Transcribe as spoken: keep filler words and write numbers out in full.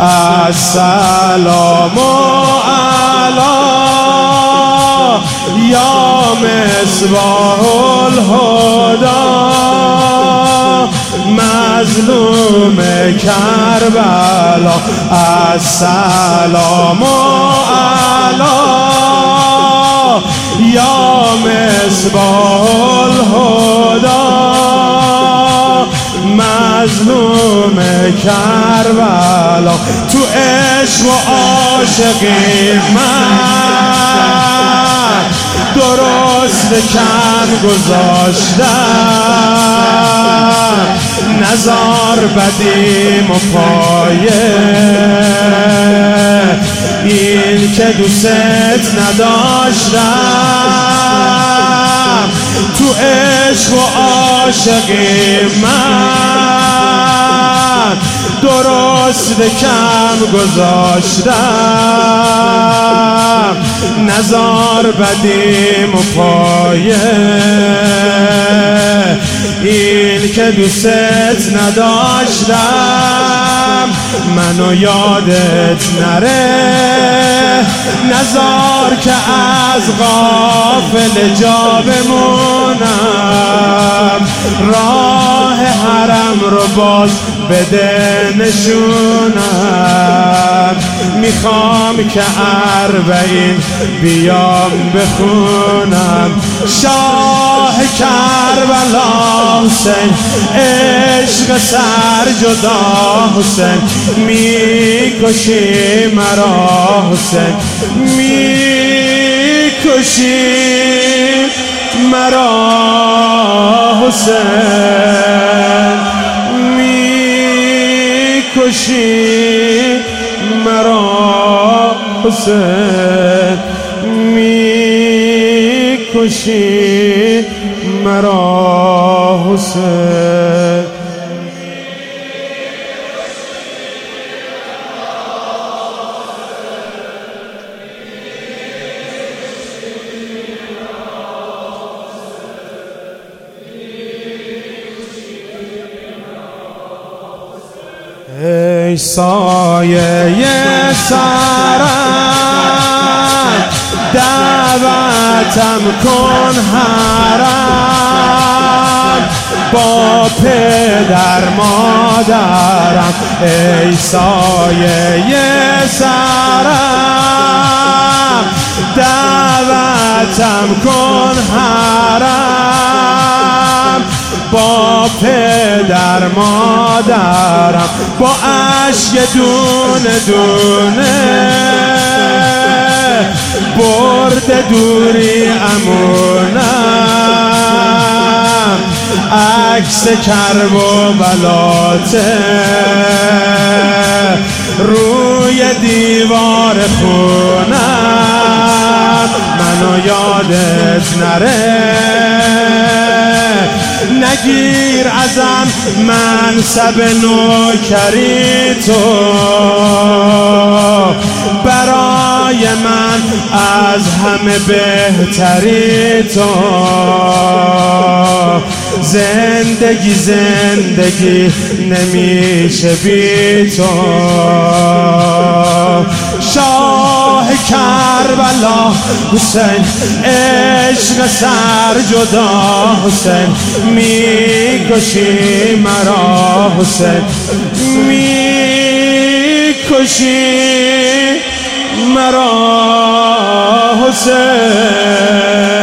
السلام علی یا مصباح الهدی مظلوم کربلا السلام علی یا مصباح الهدی مظلوم کربلا تو عشق و عاشقی من درست کم گذاشتم نزار بدیم و پایه این که دوست نداشتم تو عشق و عاشقی من درست کم گذاشتم نزار بدیم و پایه این که دوست نداشتم منو یادت نره نزار که از غافل جا بمونم راه حرم رو باز بده نشونم میخوام که اربعین بیام بخونم شاه کربلا حسین عشق سر جدا حسین میکشی مرا حسین میکشی مرا حسین میکشی مرا حسین میکشی مرا حسین ای سایه سرم دعوتم کن حرم با پدر مادرم ای سایه سرم دعوتم کن حرم با پدر مادرم با عشق دونه دونه برد دوری امونم عکس کرب و بلاته روی دیوار خونم منو یادت نره نگیر ازم منصب نوکری تو برای من از همه بهتری تو زندگی زندگی نمیشه بی تو شاه کربلا حسین عشق سر جدا حسین میکشی مرا حسین میکشی مرا حسین